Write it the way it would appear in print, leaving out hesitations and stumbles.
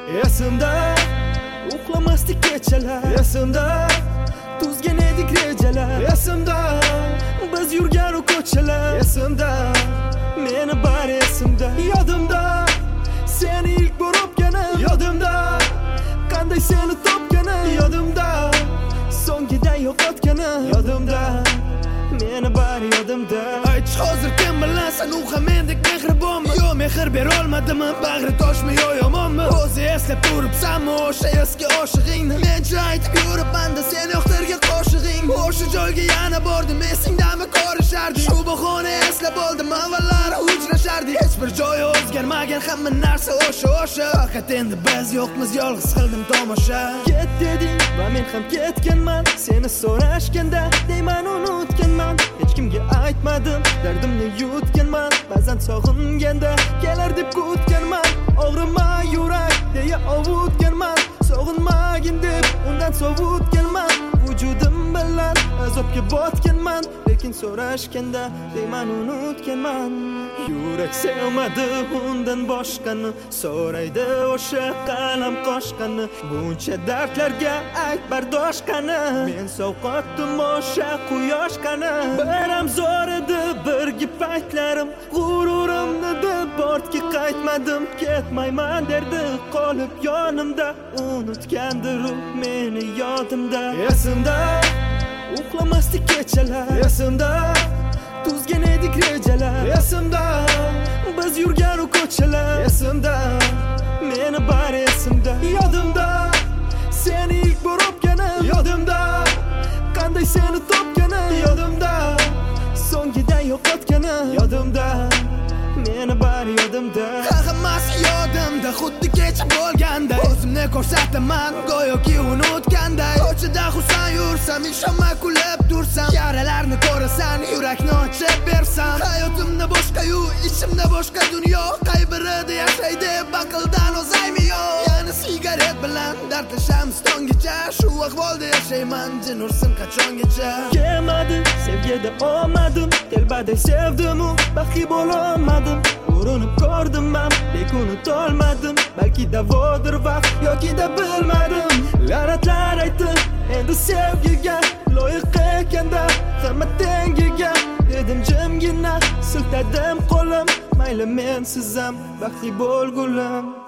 Esimda uxlamasdik kechalar, esimda tuzgan edik rejalar, esimda biz yurgan u ko'chalar, esimda meni bari esimda. Yodimda seni ilk bor o'pganim, yodimda qanday seni topganim, yodimda so'ngidan yo'qotganim, yodimda meni bari yodimda. Ayt hozir kim bilan sen u ham mendek mehribonmi? Yo mehr berolmadimmi, bag'ri toshmi yo yomonmi? O'zi eslab turibsanmi o'sha eski oshig'ingni? Mencha aytib yuribman-da sen yo'qtirgan qo'shig'ing. O'sha joyga yana bordim, esingdami ko'rishardik? Shu bahona eslab oldim, avvallari uchrashardik. Hech bir joyi o'zgarmagan, hamma narsa o'sha. Faqat endi biz yo'qmiz, yolg'iz qildim tomosha. Ket deding va men ham ketganman, seni so'rashganda deyman unutganman. Hech kimga aytmadim, dardimni yutganman. Ba'zan sog'inganda kelar deb kutganman. Og'rima yurak deya ovutganman. Sog'inmagin deb undan sovutganman. Vujudim bilan azobga botganman, lekin so'rashganda deyman unutganman. Yurak sevmadi undan boshqani, so'raydi o'sha qalam qoshqani. Buncha dardlarga ayt bardosh qani, men sovqotdim o'sha quyosh qani. Biram zo'r edi birga paytlarim, g'ururimni deb ortga qaytmadim. Ketmayman derdi qolib yonimda, unutgandir u meni yodimda. Esimda uxlamasdik kechalar, esimda tuzgan edik rejalar, esimda biz yurgan u ko'chalar, esimda meni bari esimda. Yodimda seni ilk bor o'pganim, yodimda qanday seni topganim, yodimda so'ngidan yo'qotganim, yodimda meni bari yodimda. Hammasi yodimda, xuddi kecha bo'lganda. O'zimni ko'rsataman go'yoki unutganday. Ko'chada xursand yursam, ishonma kulib tursam, yaralarni ko'rasan, yurakni ochib bersam. Hayotimda boshqa-yu, ichimda boshqa dunyo. Qay birida yashaydi aqldan o'zaymi yo? Yana sigaret bilan dardlashamiz tongacha. Shu ahvolda yashayman, jin ursin qachongacha. Kelmadi sevgida olmadim, telbaday sevdim-u baxtli bo'lolmadim. Urinib ko'rdim ham, lekin unutolmadim. Balki davodir vaqt yoki-da bilmadim. La'natlar aytdim endi sevgiga, loyiq ekanda hamma tengiga. Dedim jimgina, siltadim qo'lim, mayli men sizam baxtli bo'lgulim.